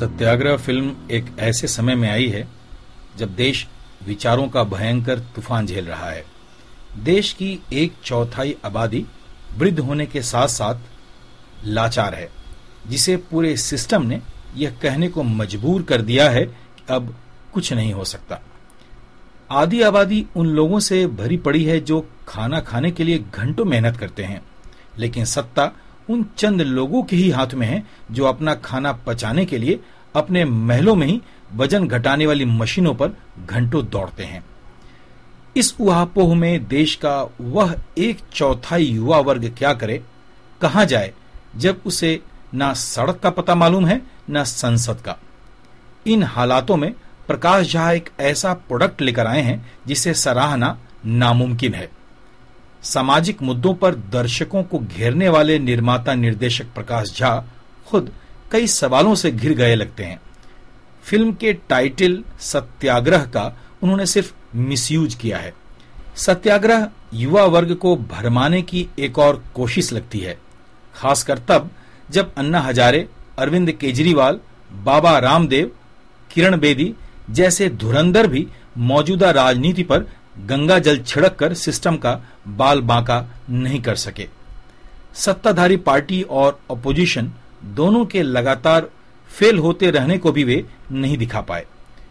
सत्याग्रह film एक ऐसे समय में आई है जब देश विचारों का भयंकर तूफान झेल रहा है। देश की 1/4 आबादी वृद्ध होने के साथ साथ लाचार है, जिसे पूरे सिस्टम ने यह कहने को मजबूर कर दिया है कि अब कुछ नहीं हो सकता। आधी आबादी उन लोगों से भरी पड़ी है जो खाना खाने के लिए घंटों मेहनत करते हैं, लेकिन सत्ता उन चंद लोगों के ही हाथ में है जो अपना खाना पचाने के लिए अपने महलों में ही वजन घटाने वाली मशीनों पर घंटों दौड़ते हैं। इस उहापोह में देश का वह 1/4 युवा वर्ग क्या करे, कहां जाए, जब उसे ना सड़क का पता मालूम है ना संसद का। इन हालातों में प्रकाश झा एक ऐसा प्रोडक्ट लेकर आए हैं जिसे सराहना नामुमकिन है। सामाजिक मुद्दों पर दर्शकों को घेरने वाले निर्माता निर्देशक प्रकाश झा खुद कई सवालों से घिर गए लगते हैं। फिल्म के टाइटल सत्याग्रह का उन्होंने सिर्फ मिसयूज किया है। सत्याग्रह युवा वर्ग को भरमाने की एक और कोशिश लगती है, खासकर तब जब अन्ना हजारे, अरविंद केजरीवाल, बाबा रामदेव, किरण बेदी जैसे धुरंधर भी मौजूदा राजनीति पर गंगा जल छिड़क कर सिस्टम का बाल बांका नहीं कर सके। सत्ताधारी पार्टी और अपोजिशन दोनों के लगातार फेल होते रहने को भी वे नहीं दिखा पाए।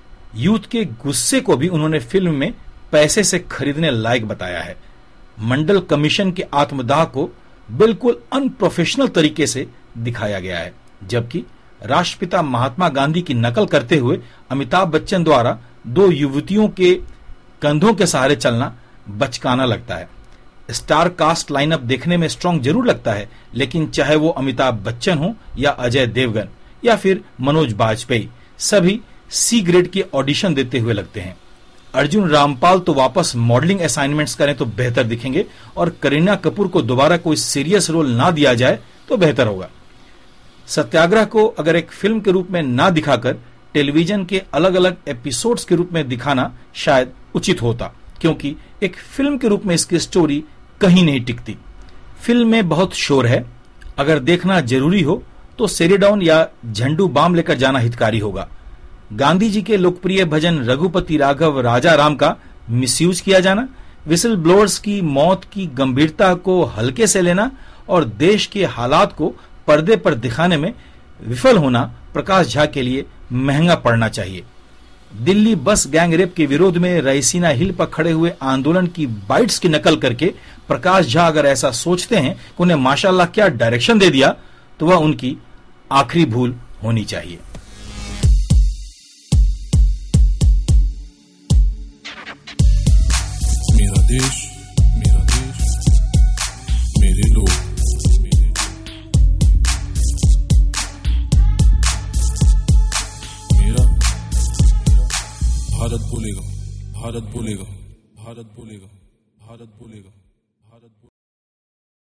यूथ के गुस्से को भी उन्होंने फिल्म में पैसे से खरीदने लायक बताया है। मंडल कमीशन के आत्मदाह को बिल्कुल अनप्रोफेशनल तरीके से दिखाया गया है, जबकि राष्ट्रपिता महात्मा गांधी की नकल करते हुए अमिताभ बच्चन द्वारा 2 युवतियों के कंधों के सहारे चलना बचकाना लगता है। स्टार कास्ट लाइनअप देखने में स्ट्रांग जरूर लगता है, लेकिन चाहे वो अमिताभ बच्चन हो या अजय देवगन या फिर मनोज बाजपेयी, सभी सी ग्रेड के ऑडिशन देते हुए लगते हैं। अर्जुन रामपाल तो वापस मॉडलिंग असाइनमेंट्स करें तो बेहतर दिखेंगे, और करीना कपूर को दोबारा कोई सीरियस रोल ना दिया जाए तो बेहतर होगा। सत्याग्रह को अगर एक फिल्म के रूप में ना दिखाकर टेलीविजन के अलग अलग एपिसोड्स के रूप में दिखाना शायद उचित होता, क्योंकि एक फिल्म के रूप में इसकी स्टोरी कहीं नहीं टिकती। फिल्म में बहुत शोर है, अगर देखना जरूरी हो तो सेरेडाउन या झंडू बाम लेकर जाना हितकारी होगा। गांधी जी के लोकप्रिय भजन रघुपति राघव राजा राम का मिसयूज किया जाना, विसल ब्लोअर्स की मौत की गंभीरता को हल्के से लेना और देश के हालात को पर्दे पर दिखाने में विफल होना प्रकाश झा के लिए महंगा पड़ना चाहिए। दिल्ली बस गैंग रेप के विरोध में रईसीना हिल पर खड़े हुए आंदोलन की बाइट्स की नकल करके प्रकाश झा अगर ऐसा सोचते हैं कि उन्हें माशाल्लाह क्या डायरेक्शन दे दिया, तो वह उनकी आखिरी भूल होनी चाहिए। मेरा देश, मेरे लोग, मेरा भारत बोलेगा, भारत बोलेगा, भारत बोलेगा, भारत बोलेगा, भारत बोलेगा।